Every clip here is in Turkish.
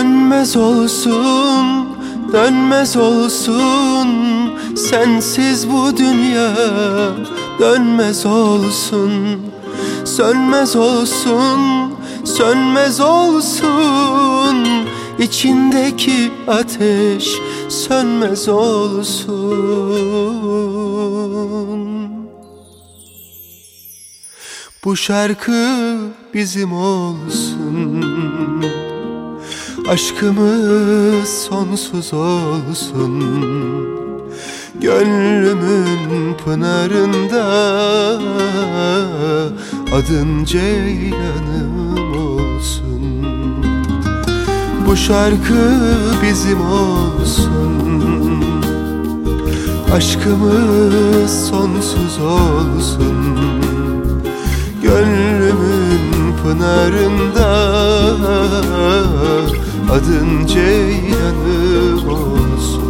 Dönmez olsun, dönmez olsun, sensiz bu dünya dönmez olsun. Sönmez olsun, sönmez olsun, içindeki ateş sönmez olsun. Bu şarkı bizim olsun, aşkımız sonsuz olsun. Gönlümün pınarında adın Ceylanım olsun. Bu şarkı bizim olsun, aşkımız sonsuz olsun. Gönlümün pınarında adın Ceylanım olsun.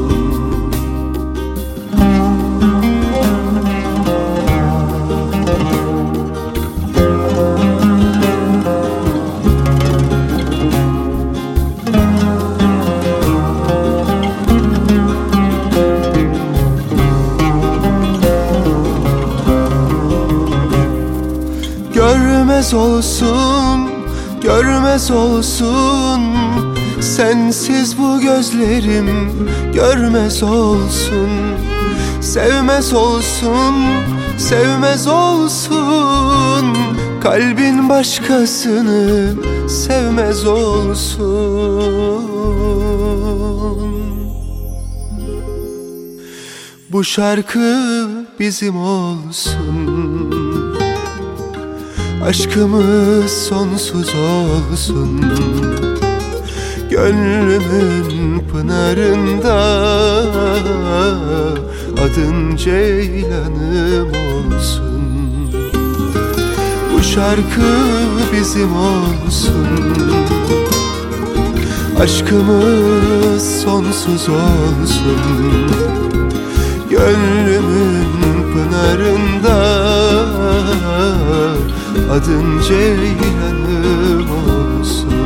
Görmez olsun, görmez olsun, sensiz bu gözlerim görmez olsun. Sevmez olsun, sevmez olsun, kalbin başkasını sevmez olsun. Bu şarkı bizim olsun, aşkımız sonsuz olsun. Gönlümün pınarında adın Ceylanım olsun. Bu şarkı bizim olsun, aşkımız sonsuz olsun. Gönlümün pınarında adın Ceylanım olsun.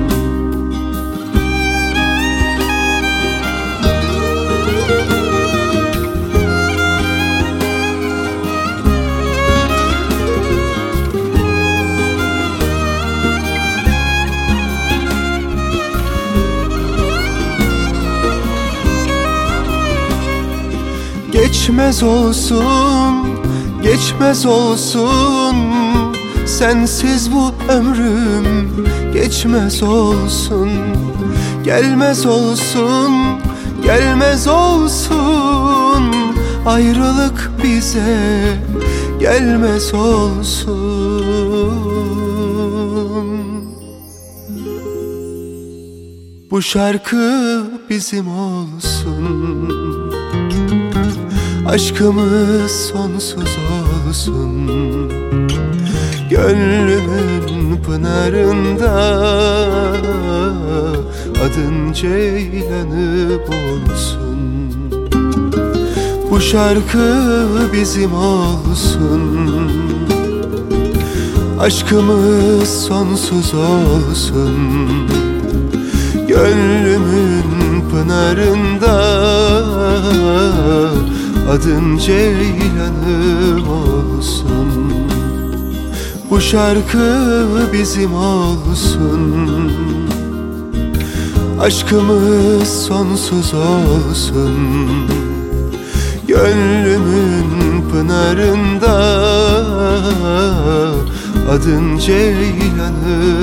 Geçmez olsun, geçmez olsun, sensiz bu ömrüm geçmez olsun. Gelmez olsun, gelmez olsun, ayrılık bize gelmez olsun. Bu şarkı bizim olsun, aşkımız sonsuz olsun. Gönlümün pınarında adın Ceylanım olsun. Bu şarkı bizim olsun, aşkımız sonsuz olsun. Gönlümün pınarında adın Ceylanım olsun. Bu şarkı bizim olsun, aşkımız sonsuz olsun. Gönlümün pınarında adın Ceylanım